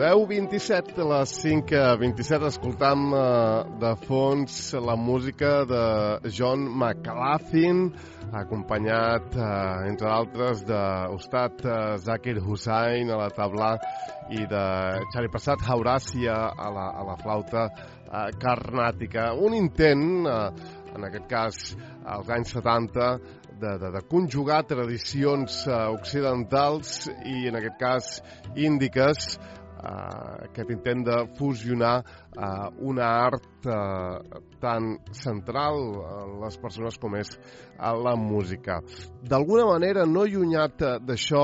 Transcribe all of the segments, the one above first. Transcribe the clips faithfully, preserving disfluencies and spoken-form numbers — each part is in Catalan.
deu vint-i-set, a les cinc vint-i-set, escoltam uh, de fons la música de John McLaughlin, acompanyat, uh, entre d'altres, d'Ustad uh, Zakir Hussain a la tabla i de Xavi Passat Hauràcia a la, a la flauta uh, carnàtica. Un intent, uh, en aquest cas, als anys setanta, de, de, de conjugar tradicions uh, occidentals i, en aquest cas, índiques, Uh, aquest intent de fusionar uh, una art uh, tan central a les persones com és uh, la música. D'alguna manera, no allunyat d'això,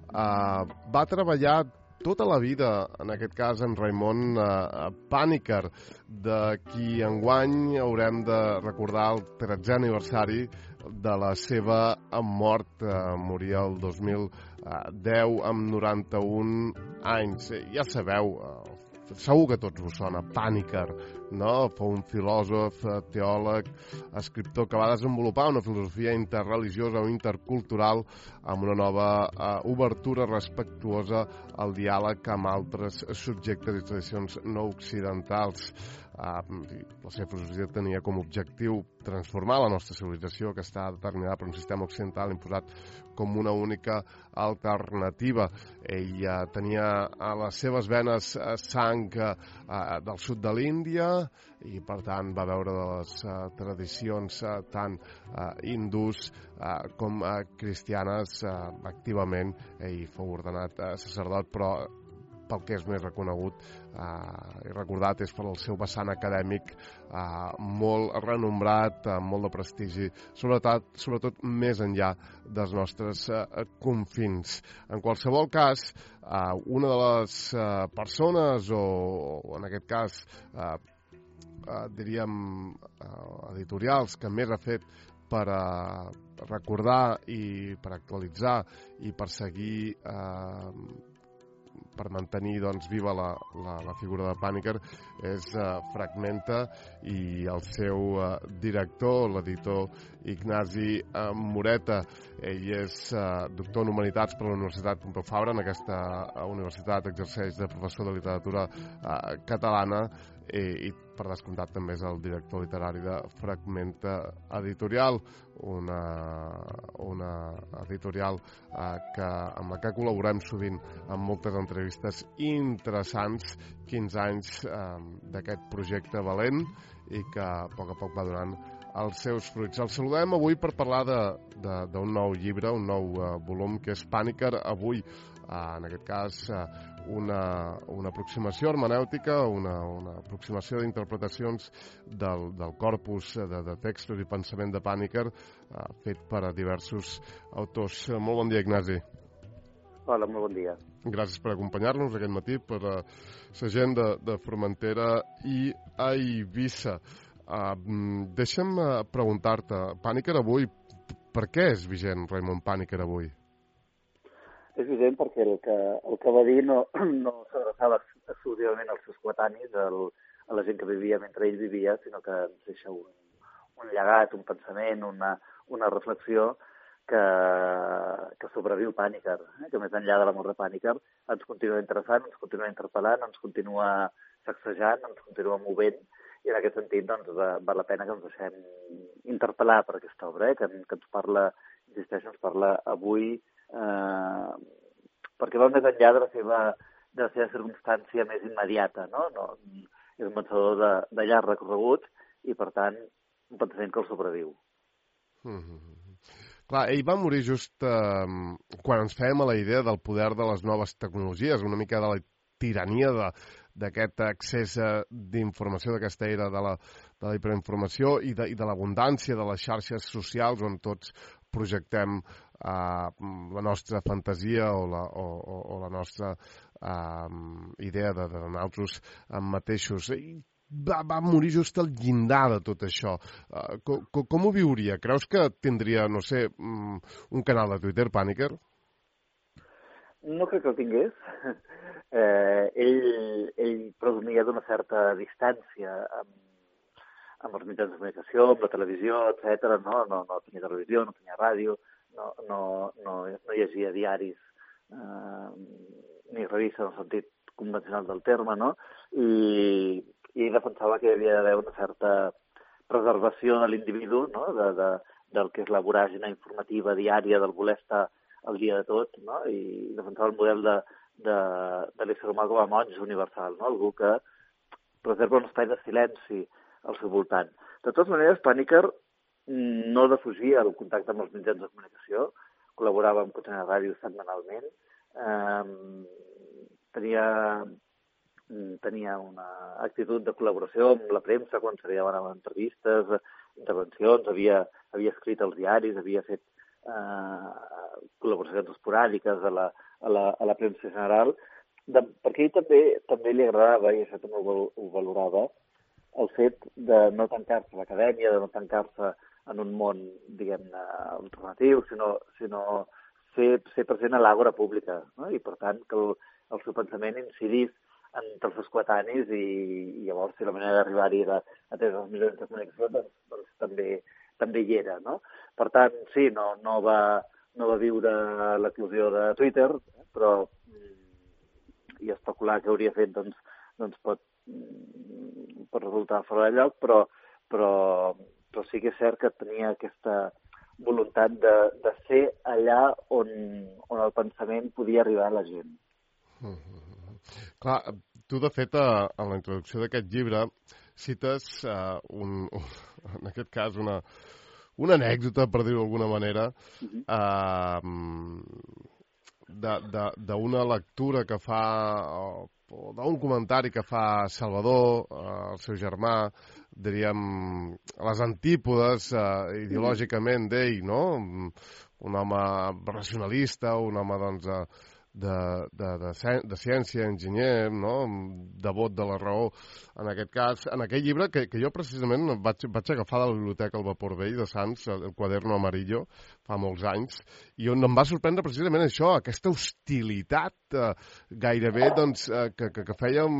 uh, va treballar tota la vida, en aquest cas, en Raimon uh, Panikkar, de qui enguany haurem de recordar el tretzè aniversari de la seva mort. Uh, moria el dos mil deu amb noranta-un anys. Ja sabeu, uh, segur que tots us sona Panikkar, no? Fou un filòsof, teòleg, escriptor que va desenvolupar una filosofia interreligiosa o intercultural amb una nova uh, obertura respectuosa al diàleg amb altres subjectes i tradicions no occidentals. Uh, la seva filosofia tenia com a objectiu transformar la nostra civilització, que està determinada per un sistema occidental imposat com una única alternativa. Ell uh, tenia a les seves venes uh, sang uh, del sud de l'Índia i, per tant, va veure de les uh, tradicions uh, tant uh, hindús uh, com uh, cristianes uh, activament. Ell fou ordenat uh, sacerdot, però pel que és més reconegut eh, i recordat és per el seu vessant acadèmic eh, molt renombrat, amb eh, molt de prestigi, sobretot, sobretot més enllà dels nostres eh, confins. En qualsevol cas, eh, una de les eh, persones, o, o en aquest cas, eh, eh, diríem, eh, editorials que més ha fet per a recordar i per actualitzar i per seguir eh, per mantenir doncs, viva la, la, la figura de Panikkar és uh, Fragmenta, i el seu uh, director, l'editor Ignasi uh, Moreta. Ell és uh, doctor en Humanitats per la Universitat Pompeu Fabra. En aquesta uh, universitat exerceix de professor de literatura uh, catalana i, i per descomptat també és el director literari de Fragmenta Editorial, una, una editorial eh, que, amb la que col·laborem sovint en moltes entrevistes interessants. quinze anys eh, d'aquest projecte valent i que a poc a poc va donant els seus fruits. El saludem avui per parlar d'un nou llibre, un nou uh, volum, que és Panikkar avui. Uh, en aquest cas, uh, una, una aproximació hermenèutica, una, una aproximació d'interpretacions del, del corpus de, de textos i pensament de Panikkar, uh, fet per a diversos autors. Uh, molt bon dia, Ignasi. Hola, molt bon dia. Gràcies per acompanyar-nos aquest matí per uh, la gent de, de Formentera i a Eivissa. Uh, deixa'm uh, preguntar-te, Panikkar avui, per què és vigent Raimon Panikkar avui? És vigent perquè el que, el que va dir no, no s'adreçava exclusivament als seus coetanis, el, a la gent que vivia mentre ell vivia, sinó que ens deixa un, un llegat, un pensament, una, una reflexió que, que sobreviu Panikkar, eh? Que més enllà de l'amor de Panikkar ens continua interessant, ens continua interpel·lant, ens continua sacsejant, ens continua movent, i en aquest sentit doncs, val la pena que ens deixem interpel·lar per aquesta obra, eh? que, que ens parla, insisteixo, ens parla avui, eh, perquè va més enllà de la seva, de la seva circumstància més immediata, no? No, és un pensador de, de llarg recorregut i, per tant, un pensament que el sobreviu. Mm-hmm. Clar, ell va morir just eh, quan ens fèiem a la idea del poder de les noves tecnologies, una mica de la tirania de, d'aquest accés d'informació, d'aquesta era de la, de la hiperinformació i de, i de l'abundància de les xarxes socials on tots projectem uh, la nostra fantasia o la, o, o, o la nostra uh, idea de, de nosaltres mateixos. I va, va morir just al llindar de tot això. Uh, com, com ho viuria? Creus que tindria, no sé, un canal de Twitter, Panikkar? No crec que el tingués. Eh, ell, ell presumia d'una certa distància amb, amb els mitjans de comunicació, amb la televisió, etcètera. No, no, no tenia televisió, no tenia ràdio, no, no, no, no llegia diaris eh, ni revistes en el sentit convencional del terme, no? I, i defensava que hi havia d'haver una certa preservació de l'individu, no? de, de, del que és la voràgina informativa diària, del voler estar al dia de tot, no? I defensava el model de, de, de l'ésser humà com a monge universal, no? Algú que preserva un espai de silenci al seu voltant. De totes maneres, Paniker no defugia el contacte amb els mitjans de comunicació, col·laborava amb Cotonera Ràdio setmanalment, eh, tenia, tenia una actitud de col·laboració amb la premsa quan se li demanaven entrevistes, intervencions, havia, havia escrit als diaris, havia fet eh, col·laboracions esporàdiques a la, a la, a la premsa general, de, perquè ell també, també li agradava, i això també ho, ho valorava, el fet de no tancar-se a l'acadèmia, de no tancar-se en un món, diguem-ne, alternatiu, sinó, sinó ser, ser present a l'àgora pública, no? I, per tant, que el, el seu pensament incidís entre els seus coetanis i, i llavors, si la manera d'arribar-hi era a través dels mitjans de comunicació, doncs, doncs també, també hi era, no? Per tant, sí, no, no, va, no va viure l'eclosió de Twitter, però i especular què hauria fet, doncs, doncs pot, pot resultar fora de lloc, però, però però sí que és cert que tenia aquesta voluntat de, de ser allà on, on el pensament podia arribar a la gent. Mm-hmm. Clar, tu, de fet, a, a la introducció d'aquest llibre cites, uh, un, un, en aquest cas, una, una anècdota, per dir-ho d'alguna manera, uh-huh. uh, d'una lectura que fa, o, o d'un comentari que fa Salvador, uh, el seu germà, diríem, a les antípodes uh, ideològicament d'ell, no? Un home racionalista, un home, doncs, de, de, de, de ciència, enginyer, no? Devot de la raó, en aquest cas. En aquell llibre, que, que jo precisament vaig, vaig agafar de la biblioteca El Vapor Vell de Sants, el Quaderno Amarillo, fa molts anys, i on em va sorprendre precisament això, aquesta hostilitat eh, gairebé, doncs, eh, que, que, que feia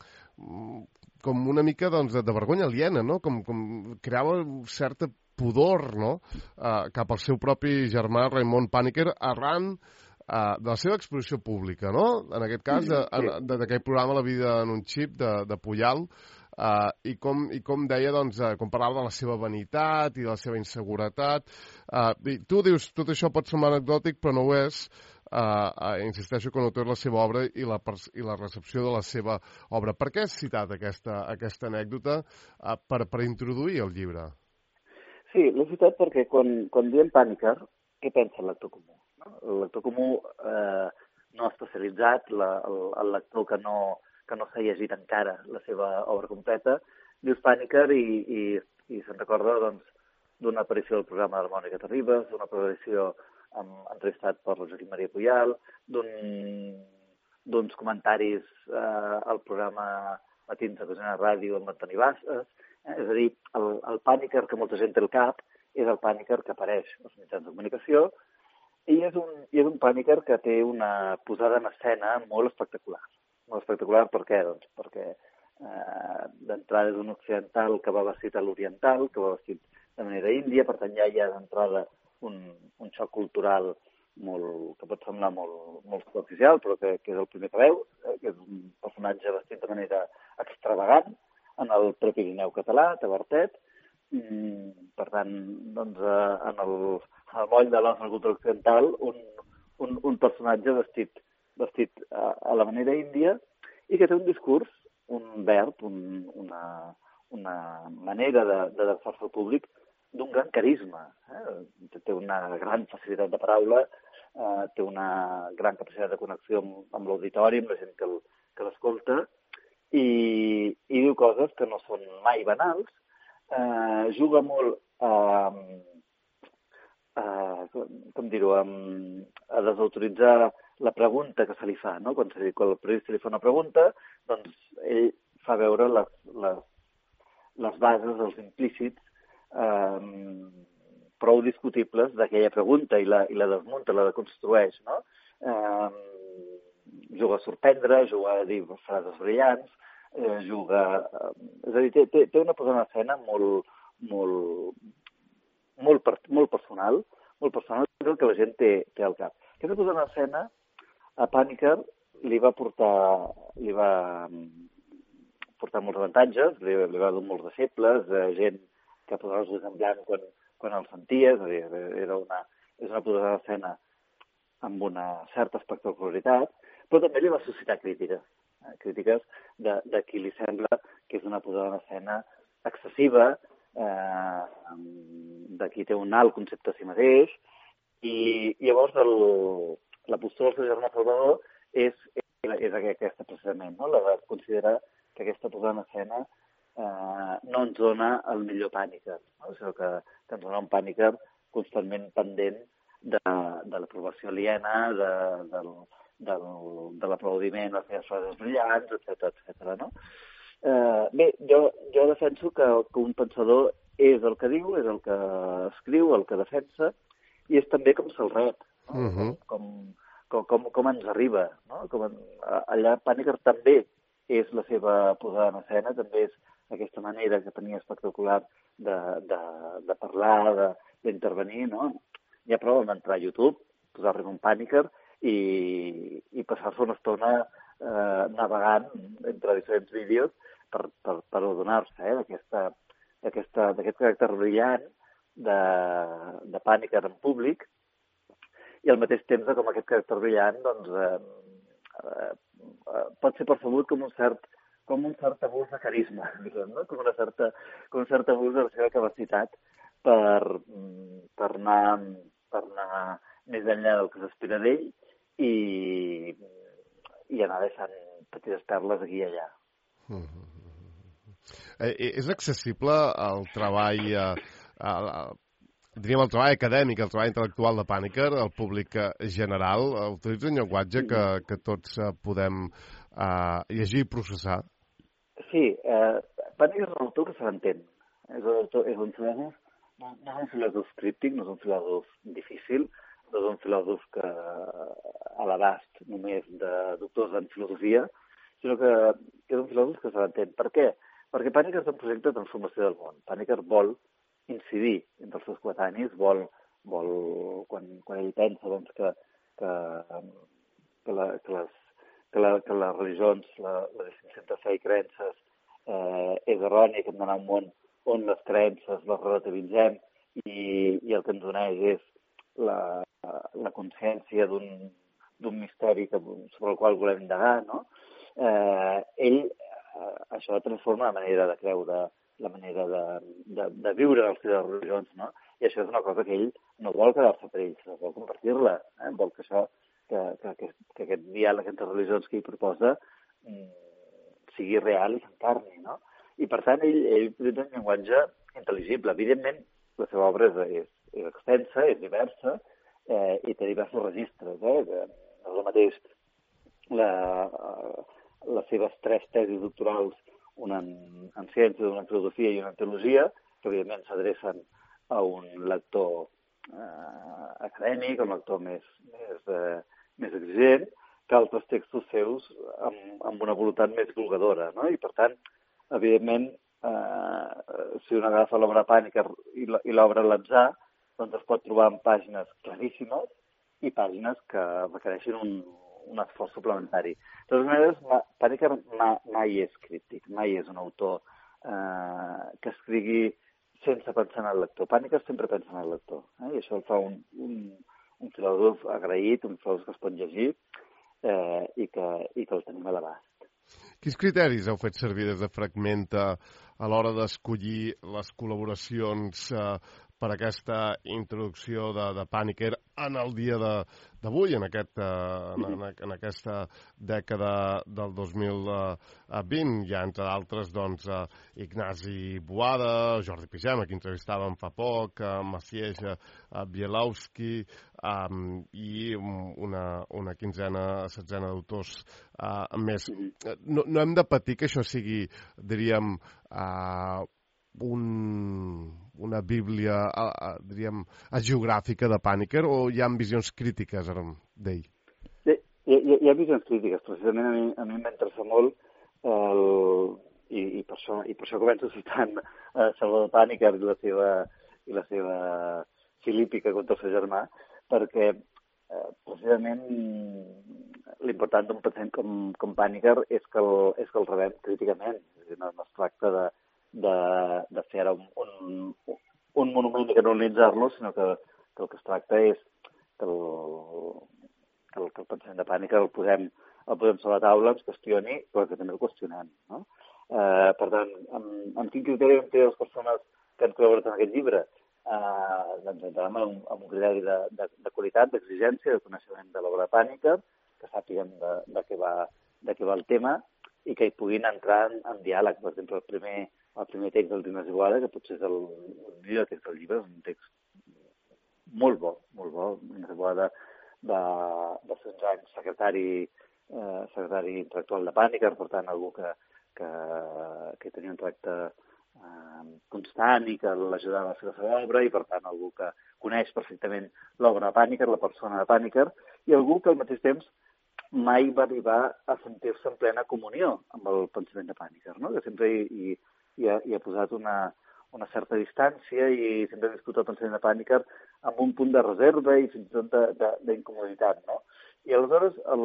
com una mica, doncs, de, de vergonya aliena, no? Com, com creava certa pudor, no? Uh, cap al seu propi germà Raimon Paniker, arran uh, de la seva exposició pública, no? En aquest cas, d'aquell programa La vida en un xip, de, de Puyal, uh, i, com, i com deia, doncs, uh, com parlava de la seva vanitat i de la seva inseguretat. Uh, i tu dius, tot això pot semblar anecdòtic, però no ho és. Uh, uh, insisteixo que no té la seva obra i la, i la recepció de la seva obra. Per què has citat aquesta, aquesta anècdota uh, per, per introduir el llibre? Sí, l'he citat perquè quan, quan diem Paniker, què pensa el lector comú? No? El lector comú eh, no especialitzat, la, el, el lector que no, que no s'ha llegit encara la seva obra completa, dius Paniker i, i, i se'n recorda, doncs, d'una aparició del programa de la Mònica Terribas, d'una aparició amb, entrevistat per Joaquim Maria Puyal, d'uns un, comentaris eh, al programa Matins de Cotonera Ràdio amb Antoni Bassas. Eh? És a dir, el, el Paniker que molta gent té al cap és el Paniker que apareix als mitjans de comunicació i és un, i és un Paniker que té una posada en escena molt espectacular. Molt espectacular per què? Doncs perquè eh, d'entrada és un occidental que va vestit a l'oriental, que va vestit de manera índia, per tant ja hi ha d'entrada un, un xoc cultural molt, que pot semblar molt, molt superficial, però que, que és el primer que veus, eh, que és un personatge vestit de manera extravagant en el Prepirineu català, Tavertet. Mm, per tant, doncs, eh, en el, el moll de la nostra cultura occidental, un, un, un personatge vestit, vestit a, a la manera índia i que té un discurs, un verb, un, una, una manera de, de defensar-se al públic d'un gran carisma. Eh? Té una gran facilitat de paraula, eh, té una gran capacitat de connexió amb, amb l'auditori, amb la gent que, el, que l'escolta, i, i diu coses que no són mai banals, eh, juga molt a, a com dir-ho, a, a desautoritzar la pregunta que se li fa, no? Quan, se, quan el periodista li fa una pregunta, doncs ell fa veure les, les, les bases, els implícits, Um, prou discutibles d'aquella pregunta i la, i la desmunta, la deconstrueix, no? Um, juga a sorprendre, juga a dir frases brillants, eh, juga... Uh, és a dir, té, té, té una posada en escena molt, molt, molt, per, molt personal, molt personal que la gent té, té al cap. Aquesta posada en escena, a Paniker, li va portar, li va portar molts avantatges, li, li va donar molts deixebles, eh, gent que posava els ulls en blanc quan, quan el sentia, és a dir, era una, és una posada d'escena amb una certa espectacularitat, però també li va suscitar crítiques, eh, crítiques de, de qui li sembla que és una posada d'escena excessiva, eh, de qui té un alt concepte a si mateix, i llavors el, la postura del seu germà Salvador és, és, és aquesta precisament, no? La de considerar que aquesta posada en escena eh, no ens dona el millor Pàniker, no? Sinó que, que ens dona un Pàniker constantment pendent de, de l'aprovació aliena, de, del, del, de l'aplaudiment, les seves frases brillants, etcètera, etcètera, no? Eh, bé, jo, jo defenso que, que un pensador és el que diu, és el que escriu, el que defensa, i és també com se'l rep, no? uh -huh. com, com, com, com ens arriba. No? Com en, allà Pàniker també és la seva posada en escena, també és aquesta manera que tenia espectacular de, de, de parlar, d'intervenir. No? Hi ha prou amb entrar a YouTube, posar-li un Pàniker i, i passar-se una estona eh, navegant entre diferents vídeos per, per, per adonar-se eh, d'aquest caràcter brillant de, de Pàniker en públic i al mateix temps de com aquest caràcter brillant doncs, eh, eh, pot ser percebut com un cert, com un cert abús de carisma, diguem, no? com, una certa, com un cert abús de la seva capacitat per, per, anar, per anar més enllà del que s'espera d'ell i, i anar deixant petites perles aquí i allà. Mm-hmm. Eh, és accessible el treball... Eh... El, el, diríem el treball acadèmic, el treball intel·lectual de Pàniker, el públic general, utilitza un llenguatge que, que tots podem uh, llegir i processar? Sí, eh, Pàniker és un autor que se l'entén. És un autor, és un filòsof, no, no és un filòsof críptic, no és un filòsof difícil, no és un filòsof que a l'abast només de doctors en filosofia, sinó que, que és un filòsof que se l'entén. Per què? Perquè Pàniker és un projecte de transformació del món. Pàniker vol incidir entre els seus coetanis, vol, vol quan, quan ell pensa doncs, que, que, que, la, que, les, que, la, que les religions, la, la distinció entre fe i creences eh, és errònia, que hem d'anar a un món on les creences les relativitzem i, i el que ens uneix és la, la consciència d'un misteri que, sobre el qual volem indagar, no? Eh, ell eh, això transforma la manera de creure, la manera de, de, de viure els seves religions, no? I això és una cosa que ell no vol quedar-se per ell, sinó vol compartir-la, eh? Vol que això, que, que, que, que aquest diàleg entre religions que ell proposa mm, sigui real i s'encarni, no? I per tant ell, ell utilitza un llenguatge intel·ligible. Evidentment, la seva obra és, és, és extensa, és diversa eh, i té diversos registres, eh? No és el mateix la, les seves tres tesis doctorals, una en, en ciència, una en filosofia i una en teologia, que evidentment s'adrecen a un lector eh, acadèmic, un lector més, més, eh, més exigent, que altres textos seus amb, amb una voluntat més divulgadora, no? I per tant, evidentment, eh, si un agafa l'obra Pàniker i l'obra L'atzar, doncs es pot trobar en pàgines claríssimes i pàgines que requereixen un, un esforç suplementari. De totes maneres, Pàniker mai és crític, mai és un autor eh, que escrigui sense pensar en el lector. Pàniker sempre pensa en el lector, eh? I això el fa un, un, un filòsof agraït, un filòsof que es pot llegir eh, i, que, i que el tenim a l'abast. Quins criteris heu fet servir des de Fragmenta a l'hora d'escollir les col·laboracions eh, per aquesta introducció de, de Pàniker en el dia d'avui, en, aquest, uh, en, en aquesta dècada del dos mil vint? Hi ha, entre d'altres, doncs, uh, Ignasi Boada, Jordi Pigem, a qui entrevistàvem fa poc, uh, Maciej uh, Bielawski, um, i una, una quinzena, setzena d'autors uh, més. No, no hem de patir que això sigui, diríem, uh, un, una bíblia, a, a, diríem, geogràfica de Pàniker, o hi ha visions crítiques d'ell? Hi, hi, hi ha visions crítiques. Precisament a mi, a mi m'interessa molt el, i, i, per això, i per això començo citant uh, Salvador Pàniker i la seva, i la seva filípica contra el seu germà, perquè eh, precisament l'important d'un pacient com, com Pàniker és que el, és que el rebem críticament. És a dir, no, no es tracta de, de, de fer ara un, un, un monument i canonitzar-lo, sinó que, que el que es tracta és que el, que el, que el pacient de Pàniker el posem, el posem sobre la taula, ens qüestioni, però que també el qüestionem. No? Eh, per tant, amb, amb quin criteri hem tret les persones que han col·laborat en aquest llibre? Eh, doncs entrem amb, amb un criteri de, de, de qualitat, d'exigència, de coneixement de l'obra de Pàniker, que sàpiguen de, de, què va, de què va el tema i que hi puguin entrar en, en diàleg. Per exemple, el primer, el primer text del Dimas Iguala, que potser és el, el millor text del llibre, és un text molt bo, molt bo. Dimas Iguala va, va ser uns anys secretari, eh, secretari intel·lectual de Pàniker, per tant, algú que, que, que tenia un tracte eh, constant i que l'ajudava a fer la seva obra i, per tant, algú que coneix perfectament l'obra de Pàniker, la persona de Pàniker, i algú que al mateix temps mai va arribar a sentir-se en plena comunió amb el pensament de Pàniker, no? Que sempre hi, hi, hi, ha, hi ha posat una, una certa distància i sempre ha viscut el pensament de Pàniker amb un punt de reserva i fins i tot d'incomoditat, no? I aleshores el,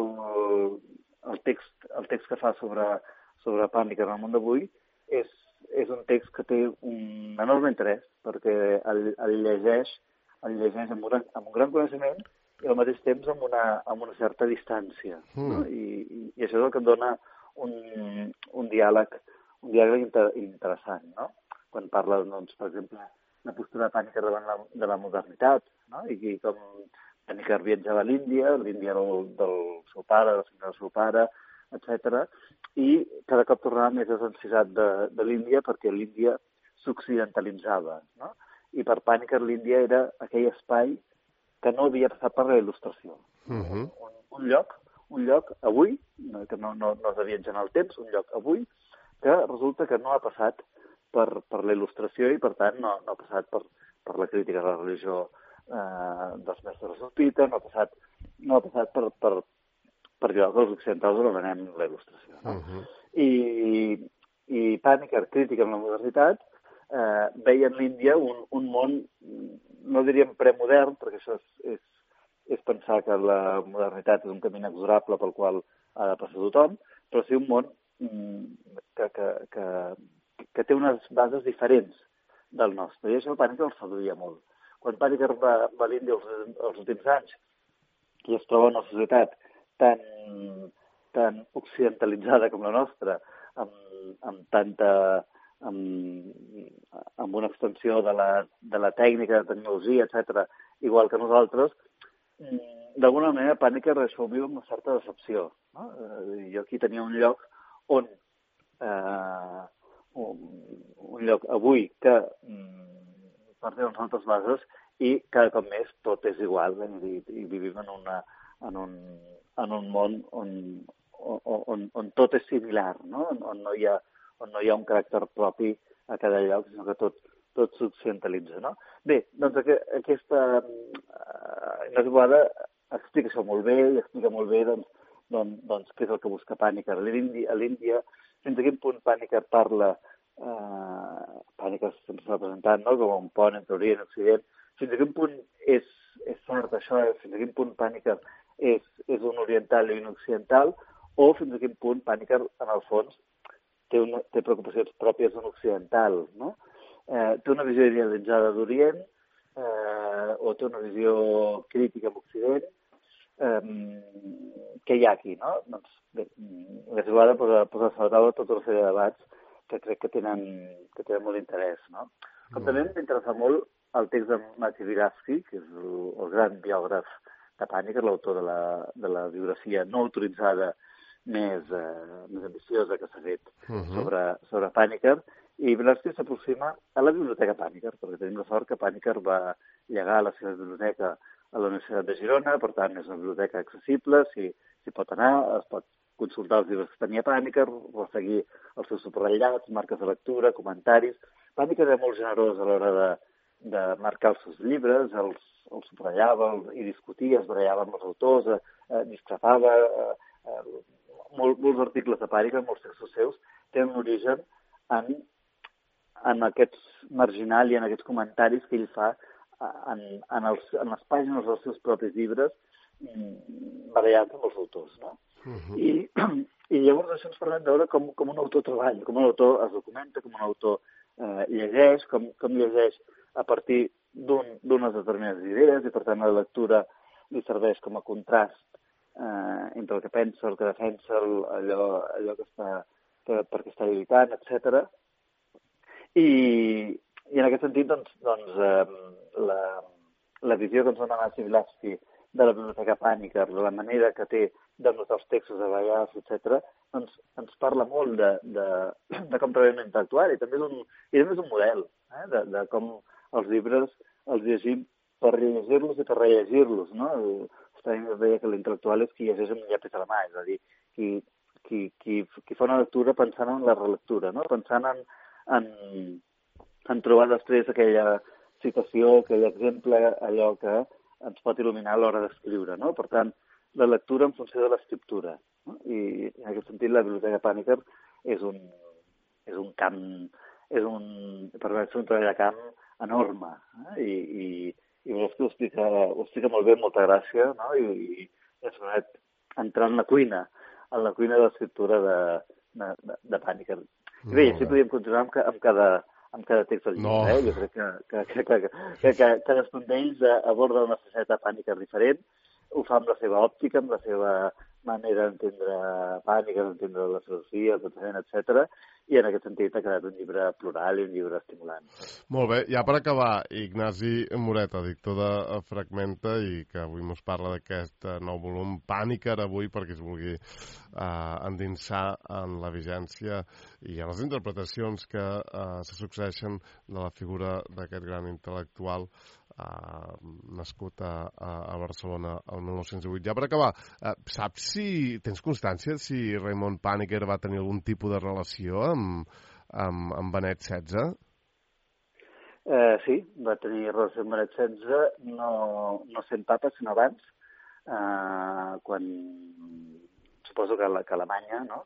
el, text, el text que fa sobre, sobre Pàniker en el món d'avui és, és un text que té un enorme interès perquè el, el llegeix, el llegeix amb, una, amb un gran coneixement i al mateix temps amb una, amb una certa distància. Mm. No? I, i, I això és el que em dona un, un diàleg, un diàleg inter, interessant, no? Quan parla, doncs, per exemple, la postura de Pàniker davant la, de la modernitat, no? I, i com Pàniker viatjava a l'Índia, l'Índia del, del seu pare, del senyor del seu pare, etcètera, i cada cop tornava més desencisat de, de l'Índia perquè l'Índia s'occidentalitzava, no? I per Pàniker l'Índia era aquell espai que no havia passat per la il·lustració. Uh-huh. un, un lloc, un lloc avui, no, que no, no, no es devia en el temps, un lloc avui, que resulta que no ha passat per, per la il·lustració i, per tant, no, no ha passat per, per la crítica de la religió eh, dels mestres de sospita, no ha passat, no ha passat per, per, per allò que els occidentals anomenem la il·lustració. No? Uh-huh. I, I Pàniker, crítica amb la modernitat, eh, veia en l'Índia un, un món, no diríem premodern, perquè això és, és, és pensar que la modernitat és un camí inexorable pel qual ha de passar tothom, però sí un món que, que, que, que té unes bases diferents del nostre. I això Pàniker el seduïa molt. Quan Pàniker va, va a l'Índia els, els últims anys i es troba una societat tan, tan occidentalitzada com la nostra, amb, amb tanta... Amb, amb una extensió de la, de la tècnica, de tecnologia, etcètera, igual que nosaltres, d'alguna manera Pàniker això ho viu amb una certa decepció. No? Jo aquí tenia un lloc on, eh, un, un lloc avui que mm, partia d'unes altres bases i cada cop més tot és igual, eh? I, i vivim en, una, en, un, en un món on, on, on, on tot és similar, no? On, on no hi ha on no hi ha un caràcter propi a cada lloc, sinó que tot, tot s'occidentalitza, no? Bé, doncs aquesta eh, Inés Boada explica això molt bé, i explica molt bé doncs, doncs, doncs què és el que busca Pàniker a l'Índia, fins a quin punt Pàniker parla, eh, Pàniker sempre s'ha presentat, no?, com un pont entre Orient i Occident, fins a quin punt és, és cert això, fins a quin punt Pàniker és, és un oriental i un occidental, o fins a quin punt Pàniker, en el fons, té, una, té preocupacions pròpies d'un occidental, no? Eh, té una visió idealitzada d'Orient, eh, o té una visió crítica amb Occident. Eh, què hi ha aquí, no? Doncs, bé, és igual de posar, posar a la taula tota una sèrie de debats que crec que tenen, que tenen molt interès, no? Com mm. també m'interessa molt el text de Matthew Vygotsky, que és el, el gran biògraf de Pàniker, l'autor de la, de la biografia no autoritzada més, eh, més ambiciosa que s'ha fet uh-huh. sobre, sobre Pàniker, i Vygotsky s'aproxima a la biblioteca Pàniker, perquè tenim la sort que Pàniker va llegar la seva biblioteca a la Universitat de Girona, per tant és una biblioteca accessible, s'hi si pot anar, es pot consultar els llibres que tenia Pàniker, resseguir els seus subratllats, marques de lectura, comentaris. Pàniker era molt generós a l'hora de, de marcar els seus llibres, els, els subratllava els, i discutia, es barallava amb els autors, eh, discrepava... Eh, eh, Mol, molts articles de Pàniker, molts textos seus, tenen un origen en, en aquests marginal i en aquests comentaris que ell fa en, en, els, en les pàgines dels seus propis llibres barallant amb els autors, no? Uh-huh. I, I llavors això ens permet veure com, com un autor treballa, com un autor es documenta, com un autor eh, llegeix, com, com llegeix a partir d'unes un, determinades idees, i per tant la lectura li serveix com a contrast eh, entre el que pensa, el que defensa, el, allò, allò que està, per, perquè està lluitant, etcètera. I, I en aquest sentit, doncs, doncs eh, la, la visió que ens dona Nancy Bielaski de la Biblioteca Pàniker, la manera que té de notar els textos de vegades, etcètera, doncs ens parla molt de, de, de com treballem l'intel·lectual, i també és un, i també és un model eh, de, de com els llibres els llegim per rellegir-los i per rellegir-los, no? Stein deia que l'intel·lectual és qui llegeix amb un llapis a la mà, és a dir, qui, qui, qui, qui fa una lectura pensant en la relectura, no? Pensant en, en, en trobar després aquella citació, aquell exemple, allò que ens pot il·luminar a l'hora d'escriure, no? Per tant, la lectura en funció de l'escriptura, no? I en aquest sentit la Biblioteca Pàniker és un, és un camp, és un, per veure, un treball de camp enorme, eh? I, i, i ho explica, ho explica molt bé, amb molta gràcia, no? I, i ens permet entrar en la cuina, en la cuina de l'escriptura de, de, de, de Pàniker. I bé, així podríem continuar amb, amb cada amb cada text del llibre, no. eh? Jo crec que, que, que, que, que, que cadascun d'ells aborda una faceta Pàniker diferent, ho fa amb la seva òptica, amb la seva manera d'entendre Pàniker, d'entendre la filosofia, el pensament, etcètera, i en aquest sentit ha quedat un llibre plural i un llibre estimulant. Molt bé, ja per acabar, Ignasi Moreta, editor de Fragmenta, i que avui ens parla d'aquest nou volum Pàniker, avui, perquè es vulgui eh, endinsar en la vigència i en les interpretacions que eh, se succeeixen de la figura d'aquest gran intel·lectual Uh, nascut a, a Barcelona el mil nou-cents vuit. Ja per acabar, uh, saps si tens constància si Raymond Pàniker va tenir algun tipus de relació amb, amb, amb Benet setze? Uh, sí, va tenir relació amb Benet setze, no, no sent papa, sinó abans, uh, quan suposo que, la, que Alemanya, no?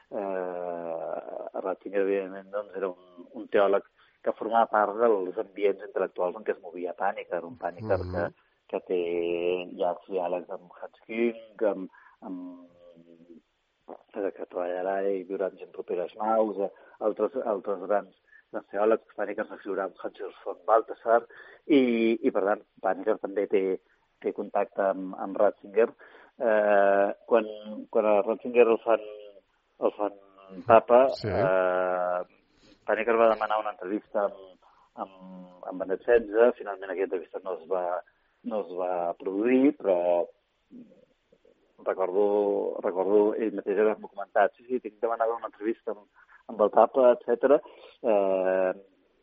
Uh, Ratzinger, evidentment, doncs, era un, un teòleg que formava part dels ambients intel·lectuals en què es movia Pàniker, un Pàniker mm -hmm. que, que té llargs diàlegs amb Hans Küng, amb, amb que treballarà i viurà en gent properes naus, altres, altres grans, grans teòlegs. Pàniker s'escriurà amb Hans von Balthasar, i, i per tant Pàniker també té, té contacte amb, amb Ratzinger. Eh, quan, quan a Ratzinger el fan, el fan papa, sí. eh, Pàniker va demanar una entrevista amb, amb, amb Benet setze, finalment aquesta entrevista no es va, no es va produir, però recordo, recordo ell mateix haver-m'ho comentat, sí, sí, tinc demanat una entrevista amb, amb el papa, etcètera. Eh,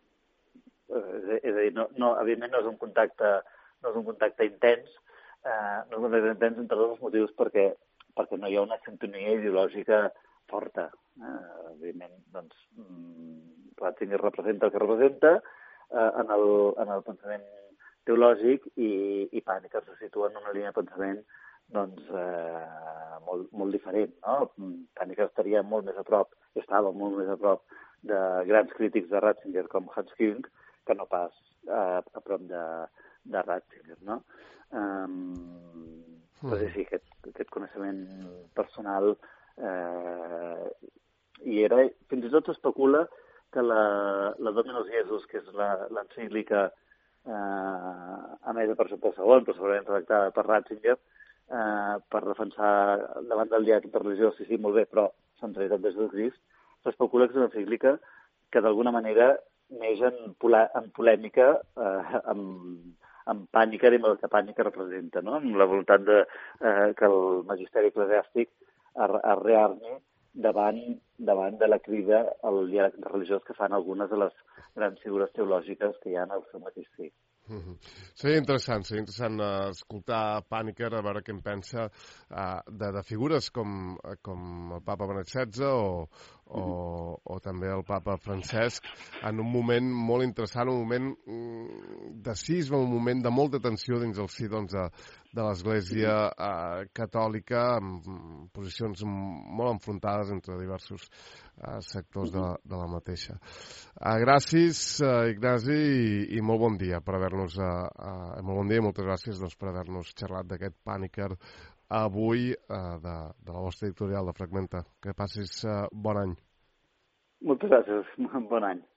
és a dir, no, no, evidentment no és un contacte, no és un contacte intens, eh, no és un contacte intens entre tots els motius perquè, perquè no hi ha una sintonia ideològica forta. Eh, evidentment, doncs, Ratzinger representa el que representa eh, en, el, en el pensament teològic, i, i Pàniker se situa en una línia de pensament doncs, eh, molt, molt diferent, no? Pàniker estaria molt més a prop, estava molt més a prop de grans crítics de Ratzinger com Hans Küng, que no pas eh, a prop de, de Ratzinger, no? Um, mm. Però sí, aquest, aquest coneixement personal eh, i era, fins i tot s'especula que la, la Dominus Jesus, que és l'encíclica eh, emesa per Joan Paul segon, però segurament redactada per Ratzinger, eh, per defensar davant del diari interreligiós, sí, sí, molt bé, però centralitat de Jesucrist, s'especula que és una encíclica que d'alguna manera neix en, en polèmica eh, amb, amb Pàniker i amb el que Pàniker representa, no? Amb la voluntat de, eh, que el magisteri eclesiàstic es rearmi davant, davant de la crida al diàleg interreligiós que fan algunes de les grans figures teològiques que hi ha al seu mateix sí. Mm-hmm. Seria interessant, seria interessant uh, escoltar Pàniker, a veure què en pensa uh, de, de figures com, com el papa Benet setze o, o, mm-hmm. o també el papa Francesc, en un moment molt interessant, un moment mm, de cisma, un moment de molta tensió dins el si doncs, de, de l'Església eh, catòlica, amb posicions molt enfrontades entre diversos eh, sectors de, de la mateixa. Uh, gràcies, uh, Ignasi, i, i molt bon dia per haver-nos uh, uh, molt bon dia i moltes gràcies doncs, per haver-nos xerrat d'aquest Pàniker avui uh, de, de la vostra editorial de Fragmenta. Que passis uh, bon any. Moltes gràcies. Bon any.